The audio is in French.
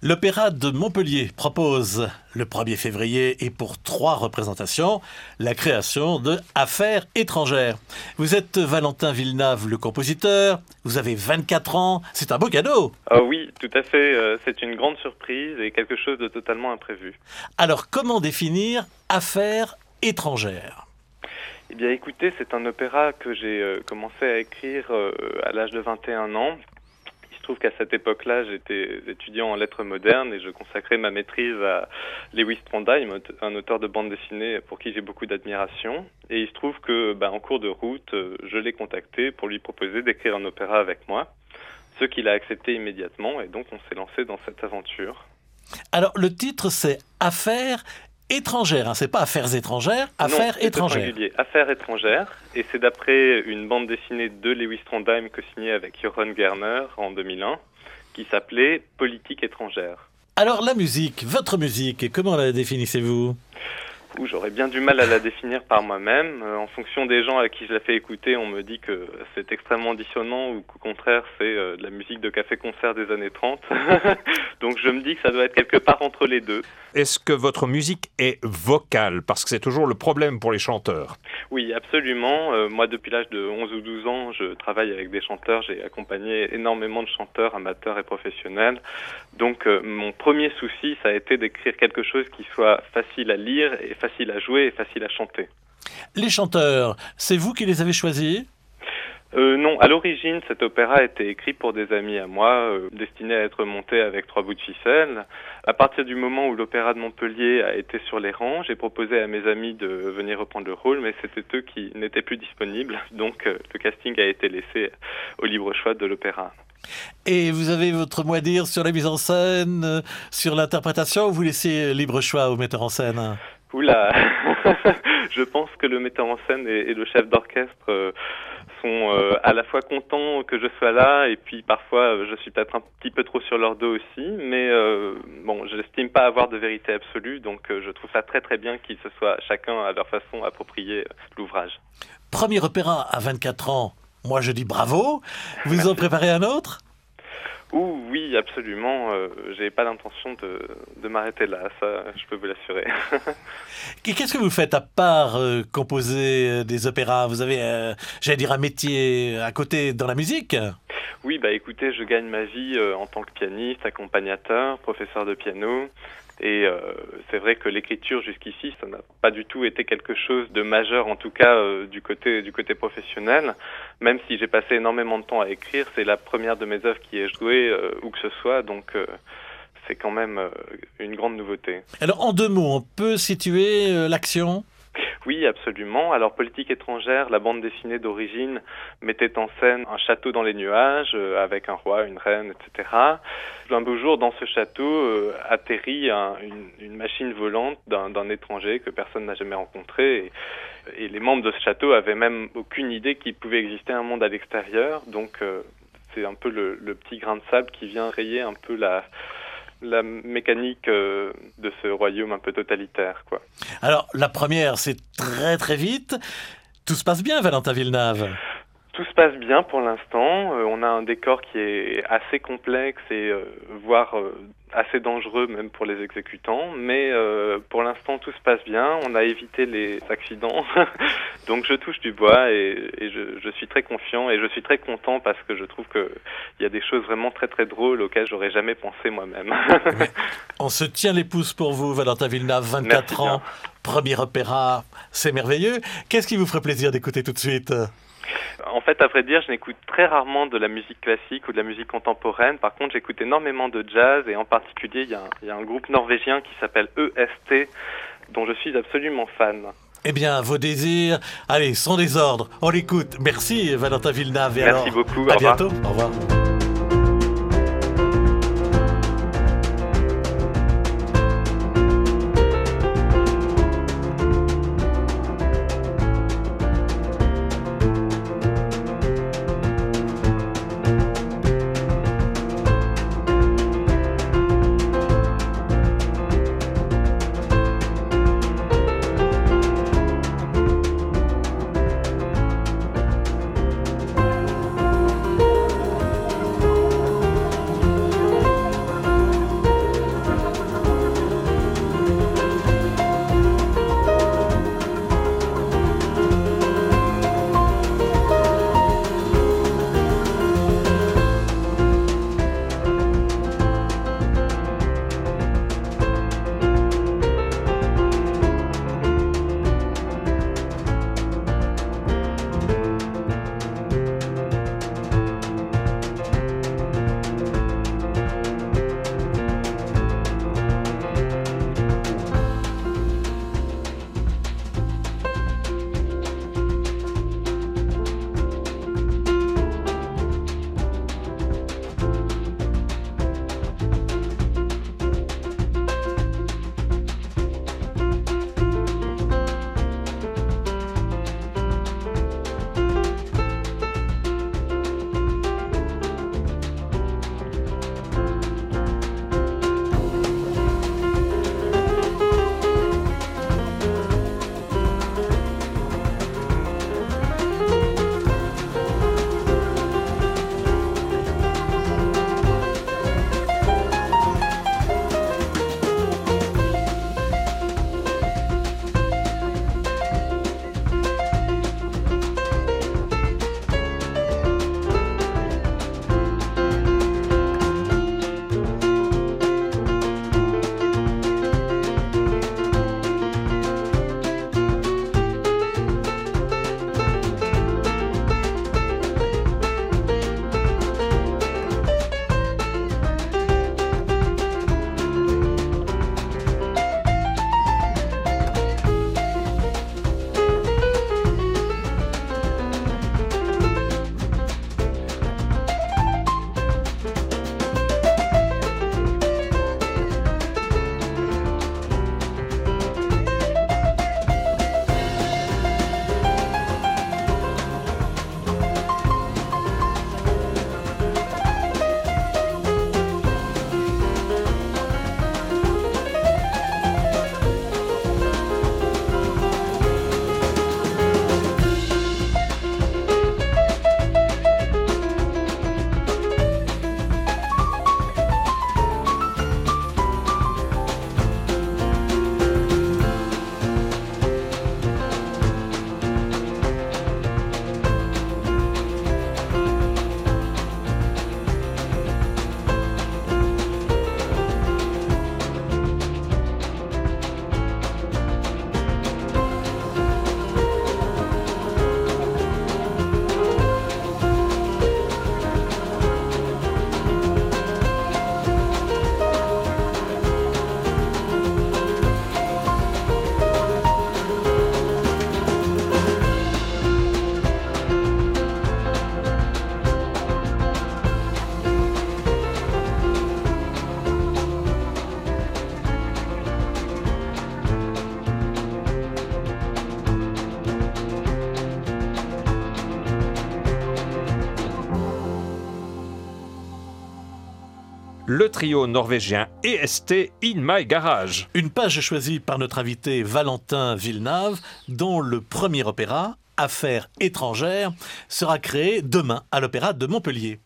L'Opéra de Montpellier propose le 1er février et pour 3 représentations, la création de Affaires étrangères. Vous êtes Valentin Villeneuve, le compositeur, vous avez 24 ans, c'est un beau cadeau. Ah oui, tout à fait, c'est une grande surprise et quelque chose de totalement imprévu. Alors comment définir Affaires étrangères ? Eh bien écoutez, c'est un opéra que j'ai commencé à écrire à l'âge de 21 ans. Il se trouve qu'à cette époque-là, j'étais étudiant en lettres modernes et je consacrais ma maîtrise à Lewis Trondheim, un auteur de bande dessinée pour qui j'ai beaucoup d'admiration. Et il se trouve que, en cours de route, je l'ai contacté pour lui proposer d'écrire un opéra avec moi, ce qu'il a accepté immédiatement et donc on s'est lancé dans cette aventure. Alors le titre c'est Affaires étrangères, c'est pas Affaires étrangères, Affaires étrangères. Non, c'est singulier, Affaires étrangères, et c'est d'après une bande dessinée de Lewis Trondheim co-signée avec Joran Gerner en 2001, qui s'appelait Politique étrangère. Alors la musique, votre musique, comment la définissez-vous ? J'aurais bien du mal à la définir par moi-même. En fonction des gens à qui je la fais écouter, on me dit que c'est extrêmement dissonant ou qu'au contraire, c'est de la musique de café-concert des années 30. Donc je me dis que ça doit être quelque part entre les deux. Est-ce que votre musique est vocale ? Parce que c'est toujours le problème pour les chanteurs. Oui, absolument. Moi, depuis l'âge de 11 ou 12 ans, je travaille avec des chanteurs. J'ai accompagné énormément de chanteurs, amateurs et professionnels. Donc mon premier souci, ça a été d'écrire quelque chose qui soit facile à lire et facile à jouer et facile à chanter. Les chanteurs, c'est vous qui les avez choisis ? Non, à l'origine, cet opéra a été écrit pour des amis à moi, destiné à être monté avec 3 bouts de ficelle. À partir du moment où l'Opéra de Montpellier a été sur les rangs, j'ai proposé à mes amis de venir reprendre le rôle, mais c'était eux qui n'étaient plus disponibles, donc le casting a été laissé au libre choix de l'opéra. Et vous avez votre mot à dire sur la mise en scène, sur l'interprétation, ou vous laissez libre choix au metteur en scène ? Oula, je pense que le metteur en scène et le chef d'orchestre sont à la fois contents que je sois là et puis parfois je suis peut-être un petit peu trop sur leur dos aussi, mais je n'estime pas avoir de vérité absolue, donc je trouve ça très très bien qu'ils se soient chacun à leur façon approprié l'ouvrage. Premier opéra à 24 ans, moi je dis bravo, vous en préparez un autre ? Oui, absolument. J'ai pas l'intention de m'arrêter là, ça, je peux vous l'assurer. Et qu'est-ce que vous faites à part composer des opéras ? Vous avez, un métier à côté dans la musique ? Oui, écoutez, je gagne ma vie en tant que pianiste, accompagnateur, professeur de piano. Et c'est vrai que l'écriture jusqu'ici, ça n'a pas du tout été quelque chose de majeur, en tout cas du côté professionnel. Même si j'ai passé énormément de temps à écrire, c'est la première de mes œuvres qui est jouée où que ce soit, donc c'est quand même une grande nouveauté. Alors en 2 mots, on peut situer l'action ? Oui, absolument. Alors, Politique étrangère, la bande dessinée d'origine mettait en scène un château dans les nuages avec un roi, une reine, etc. Un beau jour, dans ce château, atterrit une machine volante d'un étranger que personne n'a jamais rencontré. Et les membres de ce château avaient même aucune idée qu'il pouvait exister un monde à l'extérieur. Donc, c'est un peu le petit grain de sable qui vient rayer un peu la mécanique de ce royaume un peu totalitaire, quoi. Alors, la première, c'est très très vite. Tout se passe bien, Valentin Villeneuve ? Tout se passe bien pour l'instant. On a un décor qui est assez complexe et voire assez dangereux même pour les exécutants. Mais pour l'instant, tout se passe bien. On a évité les accidents. Donc je touche du bois et je suis très confiant et je suis très content parce que je trouve qu'il y a des choses vraiment très très drôles auxquelles j'aurais jamais pensé moi-même. On se tient les pouces pour vous, Valentin Villeneuve, 24 ans, premier opéra, c'est merveilleux. Qu'est-ce qui vous ferait plaisir d'écouter tout de suite ? En fait, à vrai dire, je n'écoute très rarement de la musique classique ou de la musique contemporaine. Par contre, j'écoute énormément de jazz et en particulier, il y a un groupe norvégien qui s'appelle EST, dont je suis absolument fan. Eh bien, vos désirs, allez, sans désordre, on l'écoute. Merci, Valentin Villeneuve. Merci beaucoup, à bientôt. Au revoir. le trio norvégien EST In My Garage. Une page choisie par notre invité Valentin Villeneuve, dont le premier opéra, Affaires étrangères, sera créé demain à l'Opéra de Montpellier.